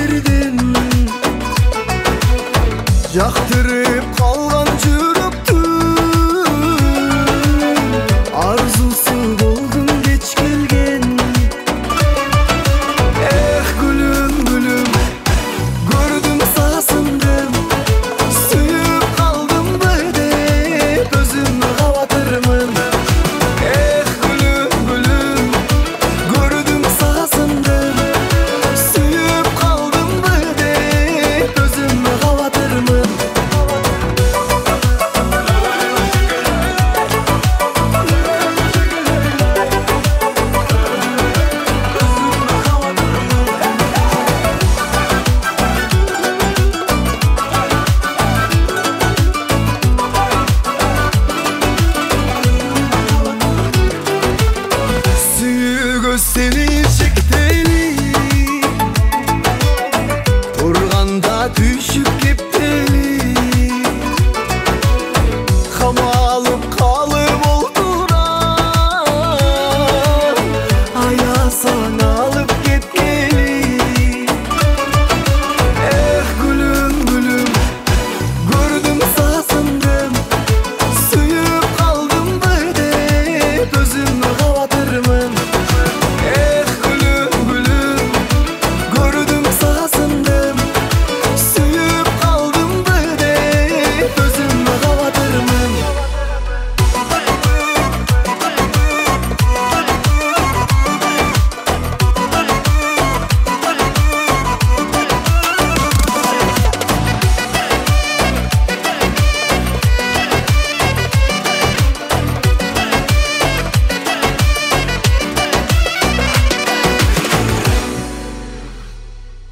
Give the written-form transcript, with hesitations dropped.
бердим. Жактырып калган жүрөктү арзусу болдум кеч келген. Эх гүлүм гүлүм көрдүм сасындым, сүйүп калдымбы деп өзүмө кабатырмын. Эх гүлүм гүлүм көрдүм сасындым, сүйүп калдымбы деп өзүмө кабатырмын. Сүйүүгө сени шектейли, турганда түшүп кеп